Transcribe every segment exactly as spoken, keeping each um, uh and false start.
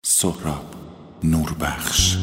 سهراب نوربخش.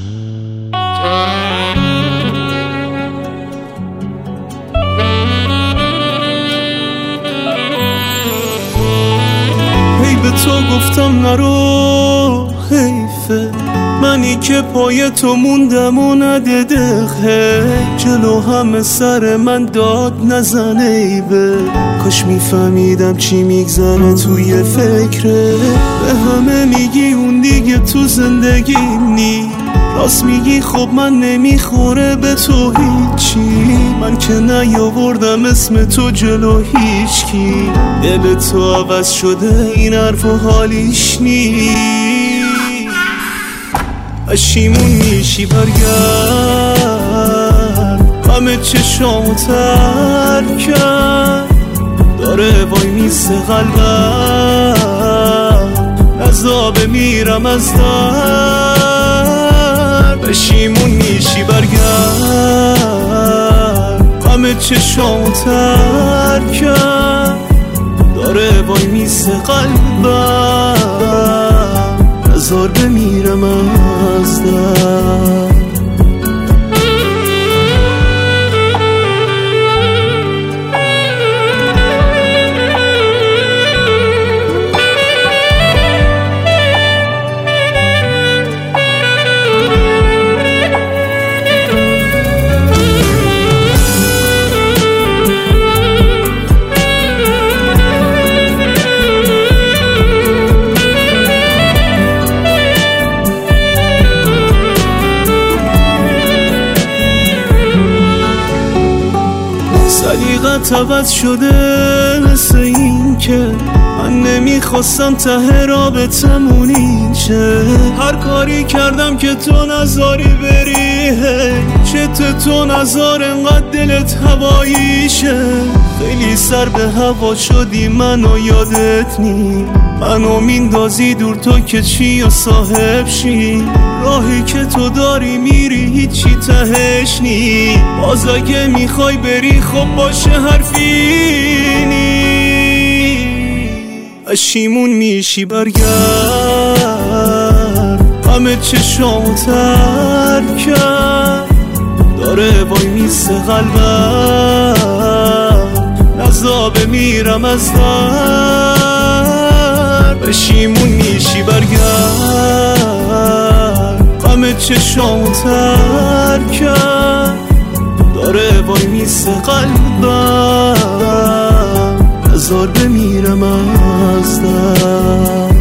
هی به تو گفتم نرو، حیفه منی که پای تو موندم و ندیده خیلی جلو همه سر من داد نزنه ای به کاش میفهمیدم چی میگذره توی فکره. به همه میگی اون دیگه تو زندگی نی، راست میگی خب من نمیخوره به تو هیچی. من که نیاوردم اسم تو جلو هیچکی، دل تو عوض شده این حرف و حالیش نی. پشیمون میشی برگرد، همه چشامو تر کرد، داره وای میسه قلبم، نزابه میرم از در. پشیمون میشی برگرد، همه چشامو تر کرد، داره وای میسه قلبم، هزار بمیرم از در. سلیقت عوض شده مثل این که من نمیخواستم ته رابطمون اینچه. هر کاری کردم که تو نذاری بری، چت تو نذار انقدر دلت هواییشه. خیلی سر به هوا شدی منو یادت نی، منو میندازی دور تو که چی و صاحب شی. راهی که تو داری میری هیچی تهش نی، باز اگه میخوای بری خب باشه حرفی نی. پشیمون میشی برگرد، همه چشامو تر کرد، داره وای میسه قلبم، نزابه میرم از در. پشیمون میشی برگرد، همه چشامو تر کرد، داره وای میسه قلبم، هزار بمیرم از در.